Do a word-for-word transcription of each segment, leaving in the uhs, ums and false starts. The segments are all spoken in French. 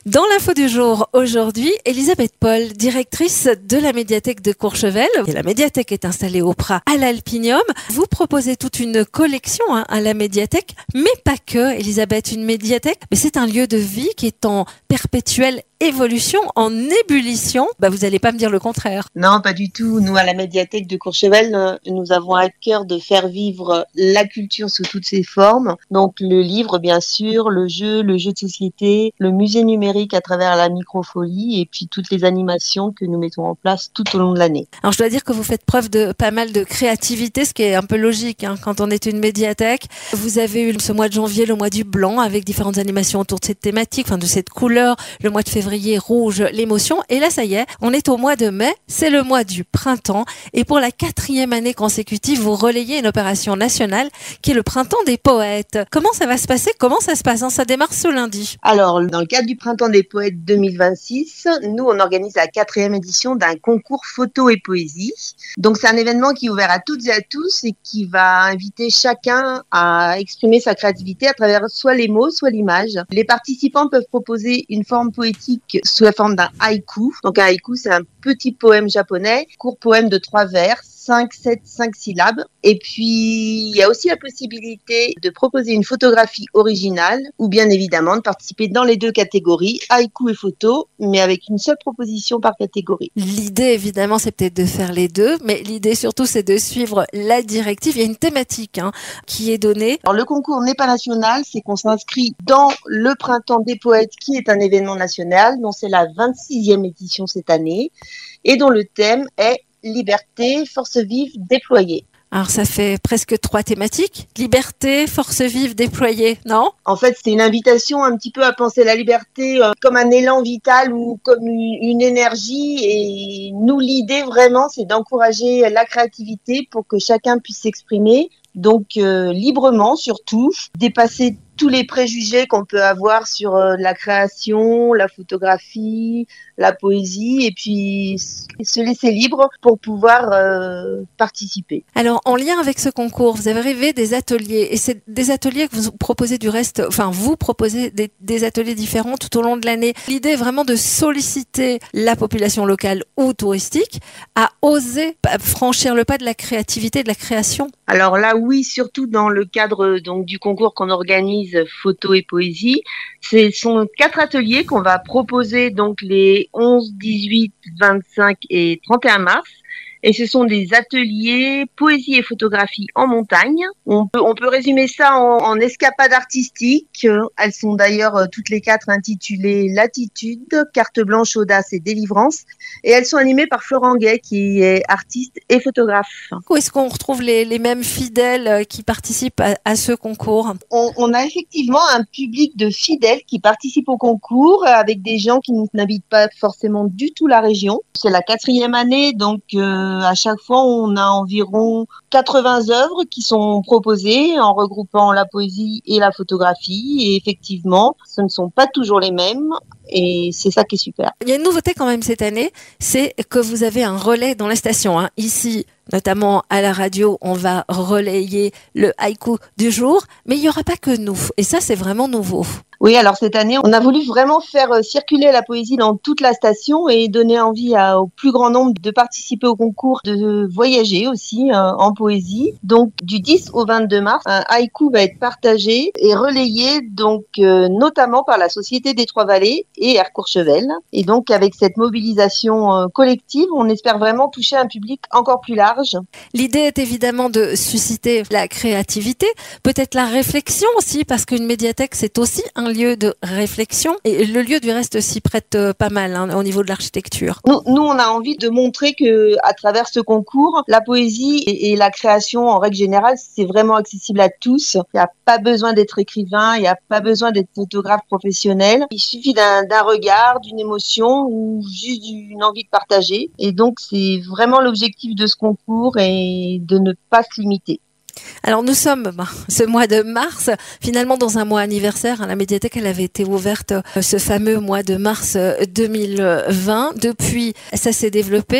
Dans l'info du jour, aujourd'hui, Elisabeth Paul, directrice de la médiathèque de Courchevel. Et la médiathèque est installée au Prat à l'Alpinium. Vous proposez toute une collection hein, à la médiathèque, mais pas que, Elisabeth, une médiathèque. Mais c'est un lieu de vie qui est en perpétuelle évolution, en ébullition. Bah, vous n'allez pas me dire le contraire. Non, pas du tout. Nous, à la médiathèque de Courchevel, nous avons à cœur de faire vivre la culture sous toutes ses formes. Donc, le livre, bien sûr, le jeu, le jeu de société, le musée numérique à travers la microfolie et puis toutes les animations que nous mettons en place tout au long de l'année. Alors, je dois dire que vous faites preuve de pas mal de créativité, ce qui est un peu logique hein, quand on est une médiathèque. Vous avez eu ce mois de janvier, le mois du blanc, avec différentes animations autour de cette thématique, enfin de cette couleur. Le mois de février, rouge, l'émotion. Et là, ça y est, on est au mois de mai. C'est le mois du printemps. Et pour la quatrième année consécutive, vous relayez une opération nationale qui est le printemps des poètes. Comment ça va se passer? Comment ça se passe? Ça démarre ce lundi. Alors, dans le cadre du printemps des poètes deux mille vingt-six, nous, on organise la quatrième édition d'un concours photo et poésie. Donc, c'est un événement qui est ouvert à toutes et à tous et qui va inviter chacun à exprimer sa créativité à travers soit les mots, soit l'image. Les participants peuvent proposer une forme poétique sous la forme d'un haïku. Donc, un haïku, c'est un petit poème japonais, court poème de trois vers, cinq, sept, cinq syllabes. Et puis, il y a aussi la possibilité de proposer une photographie originale ou bien évidemment de participer dans les deux catégories, haïku et photo, mais avec une seule proposition par catégorie. L'idée, évidemment, c'est peut-être de faire les deux, mais l'idée surtout, c'est de suivre la directive. Il y a une thématique hein, qui est donnée. Alors, le concours n'est pas national, c'est qu'on s'inscrit dans le Printemps des Poètes, qui est un événement national, dont c'est la vingt-sixième édition cette année, et dont le thème est liberté, force vive, déployée. Alors, ça fait presque trois thématiques. Liberté, force vive, déployée, non? En fait, c'est une invitation un petit peu à penser la liberté euh, comme un élan vital ou comme une, une énergie. Et nous, l'idée vraiment, c'est d'encourager la créativité pour que chacun puisse s'exprimer. Donc, euh, librement surtout, dépasser tous les préjugés qu'on peut avoir sur euh, la création, la photographie, la poésie, et puis se laisser libre pour pouvoir euh, participer. Alors, en lien avec ce concours, vous avez rêvé des ateliers, et c'est des ateliers que vous proposez du reste, enfin, vous proposez des, des ateliers différents tout au long de l'année. L'idée est vraiment de solliciter la population locale ou touristique à oser franchir le pas de la créativité et de la création. Alors là, oui, surtout dans le cadre donc du concours qu'on organise photo et poésie. Ce sont quatre ateliers qu'on va proposer donc les onze, dix-huit, vingt-cinq et trente et un mars. Et ce sont des ateliers poésie et photographie en montagne. On peut, on peut résumer ça en, en escapades artistiques. Elles sont d'ailleurs toutes les quatre intitulées Latitude, Carte blanche, Audace et Délivrance. Et elles sont animées par Florent Gay, qui est artiste et photographe. Où est-ce qu'on retrouve les, les mêmes fidèles qui participent à, à ce concours? on, on a effectivement un public de fidèles qui participent au concours avec des gens qui n'habitent pas forcément du tout la région. C'est la quatrième année, donc euh, à chaque fois, on a environ quatre-vingts œuvres qui sont proposées en regroupant la poésie et la photographie. Et effectivement, ce ne sont pas toujours les mêmes. Et c'est ça qui est super. Il y a une nouveauté quand même cette année, c'est que vous avez un relais dans la station. Hein. Ici, notamment à la radio, on va relayer le haïku du jour, mais il n'y aura pas que nous. Et ça, c'est vraiment nouveau. Oui, alors cette année, on a voulu vraiment faire circuler la poésie dans toute la station et donner envie à, au plus grand nombre de participer au concours, de voyager aussi euh, en poésie. Donc, du dix au vingt-deux mars, un haïku va être partagé et relayé donc euh, notamment par la Société des Trois-Vallées et Air Courchevel. Et donc, avec cette mobilisation euh, collective, on espère vraiment toucher un public encore plus large. L'idée est évidemment de susciter la créativité, peut-être la réflexion aussi, parce qu'une médiathèque, c'est aussi un lieu de réflexion et le lieu du reste s'y prête pas mal hein, au niveau de l'architecture. Nous, nous, on a envie de montrer que à travers ce concours, la poésie et, et la création en règle générale, c'est vraiment accessible à tous. Il n'y a pas besoin d'être écrivain, il n'y a pas besoin d'être photographe professionnel. Il suffit d'un, d'un regard, d'une émotion ou juste d'une envie de partager. Et donc, c'est vraiment l'objectif de ce concours et de ne pas se limiter. Alors nous sommes bah, ce mois de mars, finalement dans un mois anniversaire. La médiathèque, elle avait été ouverte ce fameux mois de mars deux mille vingt. Depuis, ça s'est développé.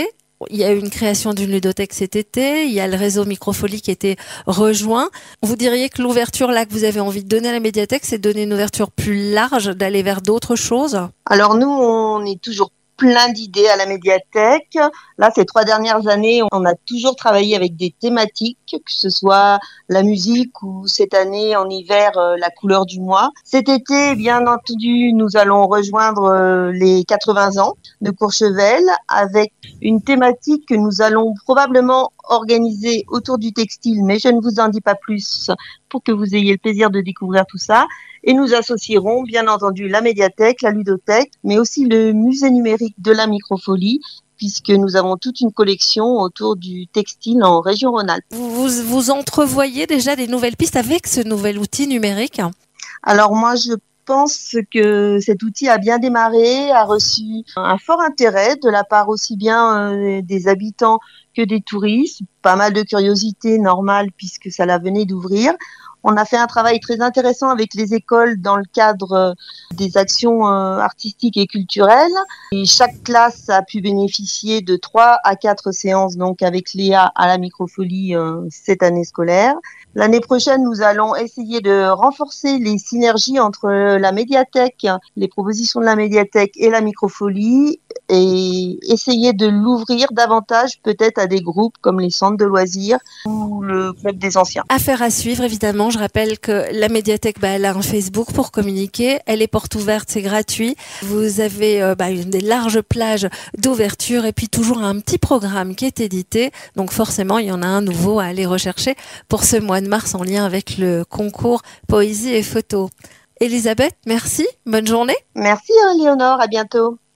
Il y a eu une création d'une ludothèque cet été, il y a le réseau Microfolie qui a été rejoint. Vous diriez que l'ouverture là que vous avez envie de donner à la médiathèque, c'est de donner une ouverture plus large, d'aller vers d'autres choses? Alors nous, on est toujours plein d'idées à la médiathèque. Là, ces trois dernières années, on a toujours travaillé avec des thématiques, que ce soit la musique ou cette année, en hiver, euh, la couleur du mois. Cet été, bien entendu, nous allons rejoindre euh, les quatre-vingts ans de Courchevel avec une thématique que nous allons probablement organiser autour du textile, mais je ne vous en dis pas plus pour que vous ayez le plaisir de découvrir tout ça. Et nous associerons bien entendu la médiathèque, la ludothèque, mais aussi le musée numérique de la Microfolie, puisque nous avons toute une collection autour du textile en région Rhône-Alpes. Vous, vous, vous entrevoyez déjà des nouvelles pistes avec ce nouvel outil numérique? Alors moi, je pense que cet outil a bien démarré, a reçu un fort intérêt de la part aussi bien euh, des habitants que des touristes. Pas mal de curiosité normale puisque ça la venait d'ouvrir. On a fait un travail très intéressant avec les écoles dans le cadre des actions artistiques et culturelles. Et chaque classe a pu bénéficier de trois à quatre séances donc avec Léa à la Microfolie cette année scolaire. L'année prochaine, nous allons essayer de renforcer les synergies entre la médiathèque, les propositions de la médiathèque et la Microfolie et essayer de l'ouvrir davantage peut-être à des groupes comme les centres de loisirs ou le club des anciens. Affaire à suivre évidemment. Je rappelle que la médiathèque, bah, elle a un Facebook pour communiquer. Elle est porte ouverte, c'est gratuit. Vous avez euh, bah, une des larges plages d'ouverture et puis toujours un petit programme qui est édité. Donc forcément, il y en a un nouveau à aller rechercher pour ce mois de mars en lien avec le concours Poésie et Photo. Elisabeth, merci. Bonne journée. Merci, hein, Léonore. À bientôt.